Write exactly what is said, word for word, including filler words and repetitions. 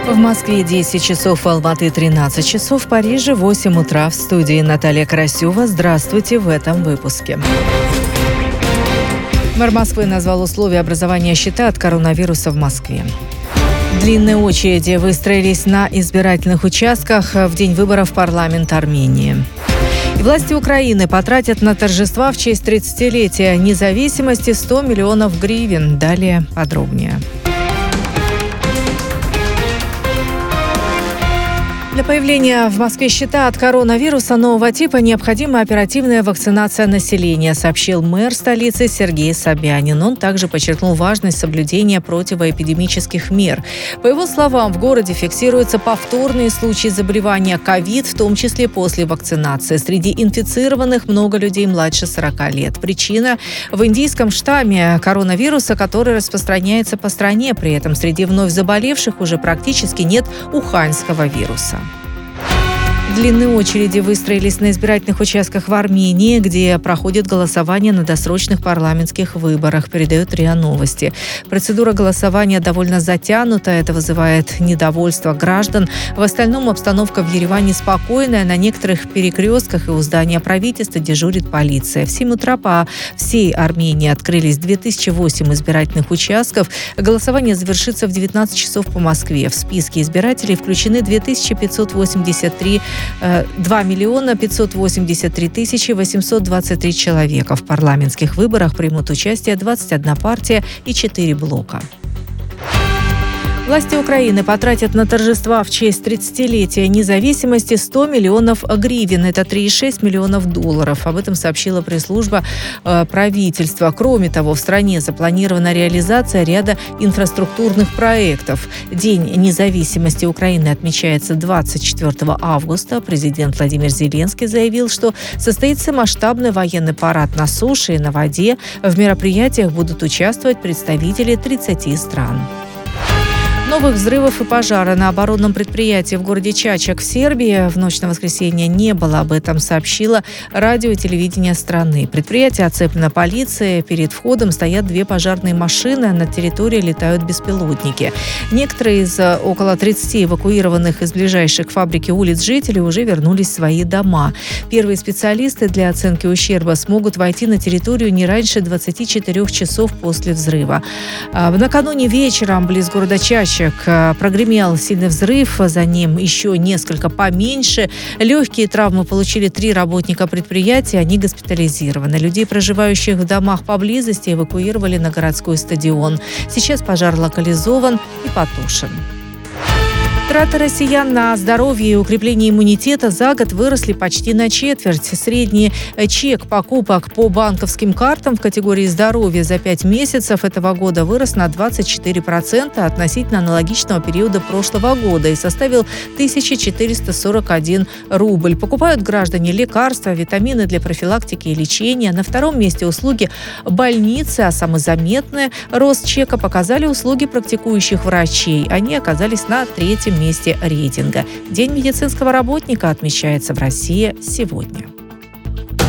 В Москве десять часов, в Алматы тринадцать часов, в Париже восемь утра. В студии Наталья Карасева. Здравствуйте в этом выпуске. Мэр Москвы назвал условия образования щита от коронавируса в Москве. Длинные очереди выстроились на избирательных участках в день выборов в парламент Армении. И власти Украины потратят на торжества в честь тридцатилетия независимости сто миллионов гривен. Далее подробнее. Для появления в Москве щита от коронавируса нового типа необходима оперативная вакцинация населения, сообщил мэр столицы Сергей Собянин. Он также подчеркнул важность соблюдения противоэпидемических мер. По его словам, в городе фиксируются повторные случаи заболевания ковид, в том числе после вакцинации. Среди инфицированных много людей младше сорока лет. Причина – в индийском штамме коронавируса, который распространяется по стране. При этом среди вновь заболевших уже практически нет уханьского вируса. Длинные очереди выстроились на избирательных участках в Армении, где проходит голосование на досрочных парламентских выборах, передает РИА Новости. Процедура голосования довольно затянута, это вызывает недовольство граждан. В остальном обстановка в Ереване спокойная, на некоторых перекрестках и у здания правительства дежурит полиция. В семь утра по всей Армении открылись две тысячи восемь избирательных участков. Голосование завершится в девятнадцать часов по Москве. В списке избирателей включены две тысячи пятьсот восемьдесят три два миллиона пятьсот восемьдесят три тысячи восемьсот двадцать три человека. В парламентских выборах примут участие двадцать одна партия и четыре блока. Власти Украины потратят на торжества в честь тридцатилетия независимости сто миллионов гривен. Это три целых шесть десятых миллионов долларов. Об этом сообщила пресс-служба э, правительства. Кроме того, в стране запланирована реализация ряда инфраструктурных проектов. День независимости Украины отмечается двадцать четвёртого августа. Президент Владимир Зеленский заявил, что состоится масштабный военный парад на суше и на воде. В мероприятиях будут участвовать представители тридцати стран. Новых взрывов и пожара на оборонном предприятии в городе Чачак в Сербии в ночь на воскресенье не было. Об этом сообщило радио и телевидение страны. Предприятие оцеплено полицией. Перед входом стоят две пожарные машины, а на территории летают беспилотники. Некоторые из около тридцати эвакуированных из ближайших к фабрике улиц жителей уже вернулись в свои дома. Первые специалисты для оценки ущерба смогут войти на территорию не раньше двадцати четырёх часов после взрыва. Накануне вечером близ города Чачак прогремел сильный взрыв, за ним еще несколько поменьше. Легкие травмы получили три работника предприятия, они госпитализированы. Людей, проживающих в домах поблизости, эвакуировали на городской стадион. Сейчас пожар локализован и потушен. Траты россиян на здоровье и укрепление иммунитета за год выросли почти на четверть. Средний чек покупок по банковским картам в категории здоровья за пять месяцев этого года вырос на двадцать четыре процента относительно аналогичного периода прошлого года и составил тысяча четыреста сорок один рубль. Покупают граждане лекарства, витамины для профилактики и лечения. На втором месте услуги больницы, а самый заметный рост чека показали услуги практикующих врачей. Они оказались на третьем месте рейтинга. День медицинского работника отмечается в России сегодня.